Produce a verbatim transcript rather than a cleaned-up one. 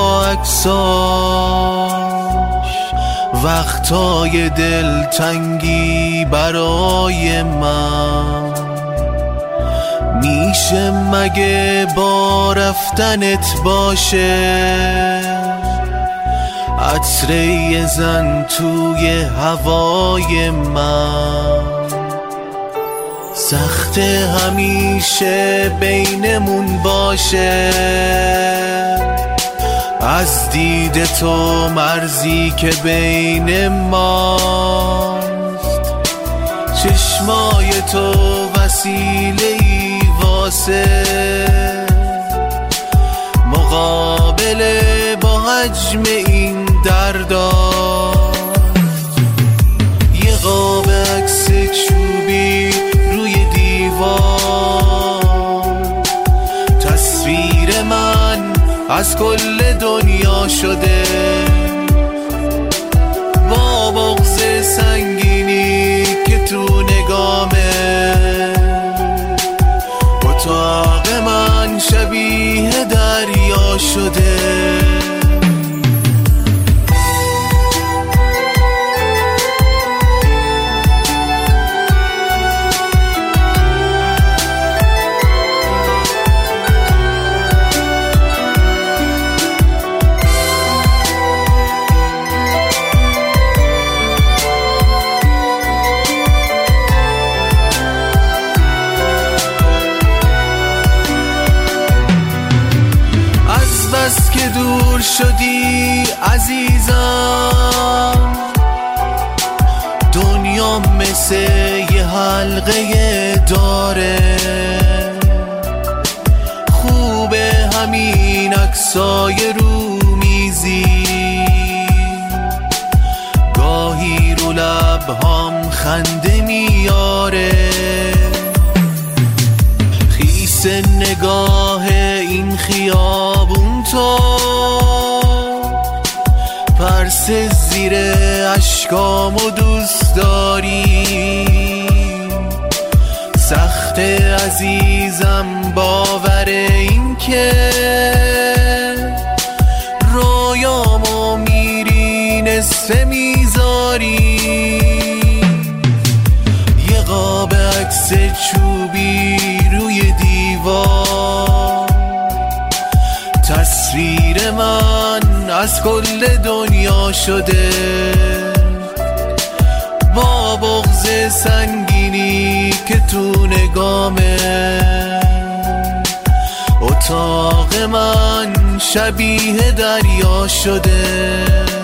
با عکساش وقتای دلتنگی برای من. میشه مگه با رفتنت باشه عطر یه زن توی هوای من؟ سخت همیشه بینمون باشه از دید تو مرزی که بین ماست. چشمای تو وسیله‌ای واسه مقابله با حجم این درداست. یه قاب عکس چوبی روی دیوار، تصویر من از کل دنیا شده با بغض سنگینی که تو نگامه. اتاق من شبیه دریا شده. بس که دور شدی عزیزم، دنیا مثل یه حلقه داره. خوبه همین عکسای رو میزی، گاهی رو لبهام خنده میاره. خیس نگاه این خیابون تو پرس زیر اشکامو دوست داری. سخت عزیزم باور این که رویامو میری نصف میذاری. یه قاب عکس چوبی روی دیوار، تصویر من از کل دنیا شده با بغض سنگینی که تو نگامه. اتاق من شبیه دریا شده.